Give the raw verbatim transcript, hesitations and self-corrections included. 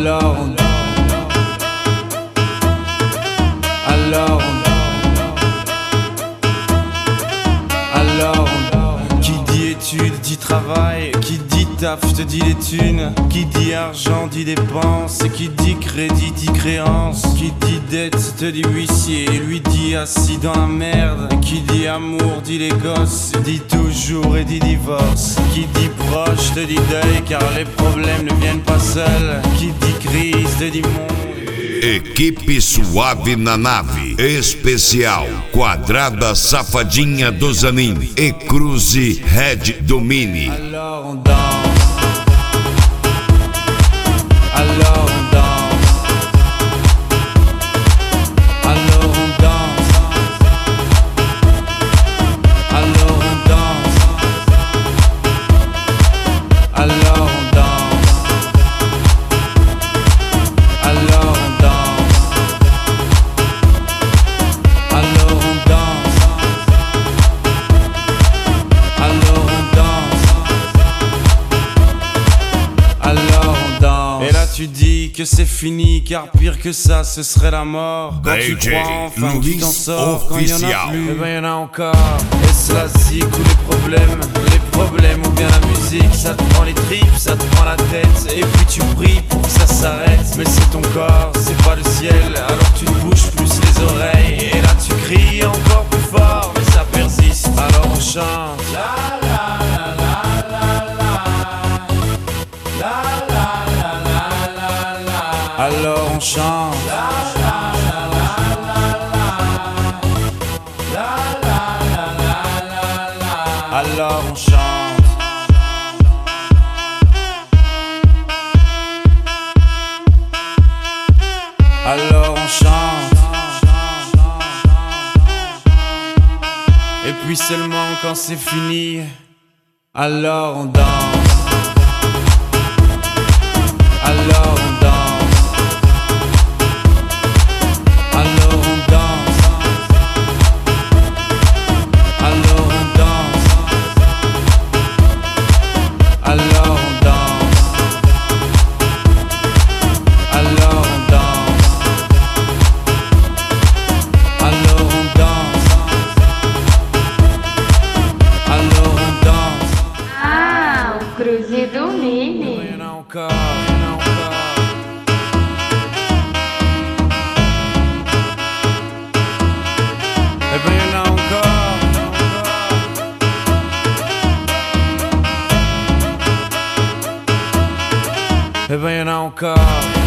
Alors on Alors on Alors on Qui dit études dit travail, qui dit taf te dit les thunes, qui dit argent dit dépenses, et qui dit crédit dit créance, qui dit dette te dit huissier, et lui dit assis dans la merde, qui dit amour dit les gosses, dit toujours et dit divorce, qui dit proche te dit deuil car les problèmes ne viennent pas seuls, qui dit crise te dit monde. Equipe Suave na nave, especial Quadrada Safadinha do Zanin e Cruze Red Domini. Alors on danse, alors on danse, alors on danse, alors on danse, alors on danse, alors on danse, alors on danse, alors on danse, alors on danse. Et là tu dis que c'est fini car pire que ça ce serait la mort. Quand tu D J crois enfin que tu t'en sors, quand il y en a official. plus, eh ben y en a encore. Est-ce la zik ou les problèmes, les problèmes ou bien la musique, ça te prend les tripes, ça te prend la tête, et puis tu pries pour que ça s'arrête. Mais c'est ton corps, c'est pas le ciel, alors tu te bouges plus les oreilles, et là tu cries encore plus fort, mais ça persiste, alors on chante. La la la la la la, la la la la la la, alors on chante. La la la la la la, la la la la la la, alors on chante. Alors on chante. Et puis seulement quand c'est fini, alors on danse. Alors on danse. Alors on danse. Alors on danse. Alors on danse. Alors on danse. Alors on danse. Alors on danse. Ah, o Cruze Domini. Il y en a encore, il y en a encore. Eh ben il y en a encore, il y en a encore. Eh ben il y en a encore.